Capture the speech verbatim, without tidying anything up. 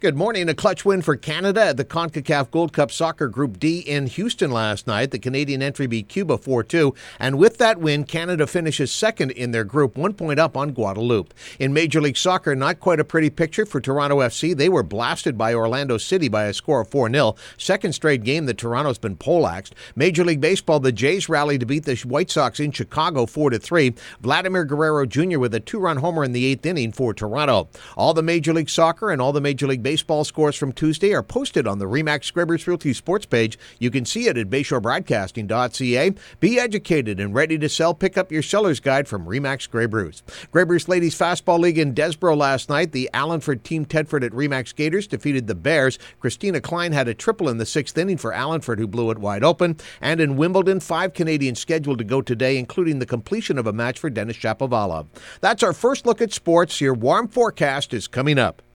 Good morning. A clutch win for Canada at the CONCACAF Gold Cup Soccer Group D in Houston last night. The Canadian entry beat Cuba four two, and with that win, Canada finishes second in their group, one point up on Guadeloupe. In Major League Soccer, not quite a pretty picture for Toronto F C. They were blasted by Orlando City by a score of four nil. Second straight game that Toronto's been poleaxed. Major League Baseball, the Jays rallied to beat the White Sox in Chicago four to three. Vladimir Guerrero Junior with a two-run homer in the eighth inning for Toronto. All the Major League Soccer and all the Major League Baseball Baseball scores from Tuesday are posted on the RE/MAX Scribbers Realty Sports page. You can see it at bayshore broadcasting dot c a. Be educated and ready to sell. Pick up your seller's guide from RE/MAX Scribbers. Scribbers Ladies Fastball League in Desboro last night. The Allenford Team Tedford at RE/MAX Gators defeated the Bears. Christina Klein had a triple in the sixth inning for Allenford, who blew it wide open. And in Wimbledon, five Canadians scheduled to go today, including the completion of a match for Denis Shapovalov. That's our first look at sports. Your warm forecast is coming up.